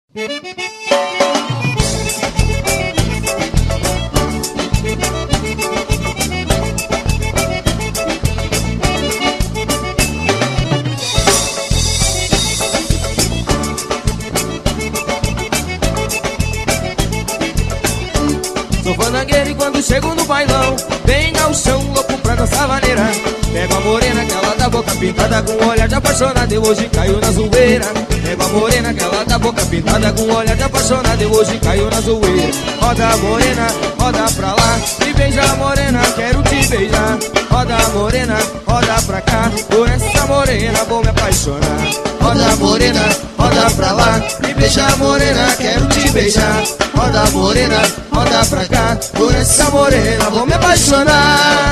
Sou fandangueiro e quando chego no bailão vem ao chão, louco pra dançar vaneira. Pego a morena, aquela da boca pintada com olhar de apaixonado, eu hoje caio na zoeira. Pego a morena, aquela da boca pintada com olhar de apaixonado, eu hoje caio na zoeira. Roda morena, roda pra lá, me beija morena, quero te beijar. Roda morena, roda pra cá, por essa morena vou me apaixonar. Roda morena, roda pra lá, me beija morena, quero te beijar. Roda morena, roda pra cá, por essa morena vou me apaixonar.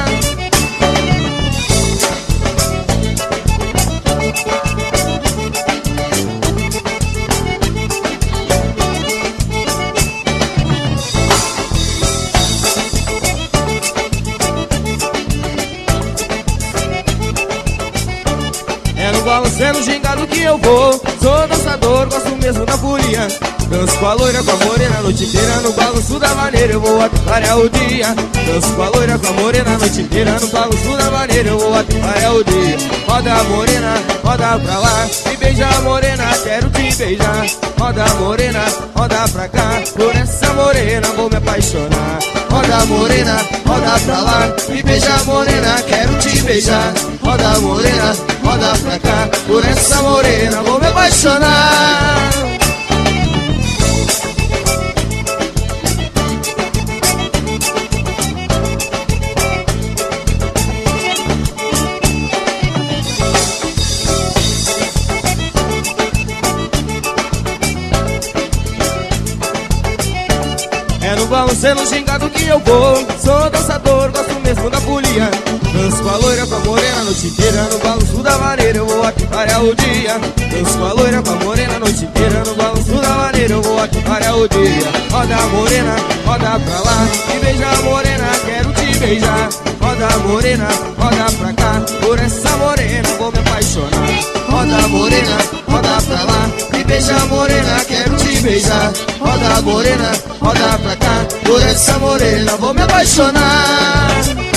É no balançando gingado que eu vou, sou dançador, gosto mesmo da folia. Danço com a loira, com a morena a noite inteira, no balanço da vaneira eu vou até clarear o dia. Danço com a loira, com a morena a noite inteira, no balanço da vaneira eu vou até clarear o dia. Roda morena, roda pra lá, me beija morena, quero te beijar. Roda morena, roda pra cá, por essa morena vou me apaixonar. Roda morena, roda pra lá, me beija morena, quero te beijar. Roda morena, roda pra cá, por essa morena vou me apaixonar. É no balançando gingado que eu vou, sou dançador, gosto mesmo da folia. Danço com a loira, com a morena a noite inteira, no balanço da vaneira eu vou aqui clarear o dia. Danço com a loira, com a morena a noite inteira, no balanço da vaneira eu vou aqui clarear o dia. Roda morena, roda pra lá, me beija morena, quero te beijar. Roda morena, roda pra cá, por essa morena vou me apaixonar. Roda morena, roda pra lá, me beija morena, quero te beijar. Roda morena, roda pra cá, por essa morena vou me apaixonar.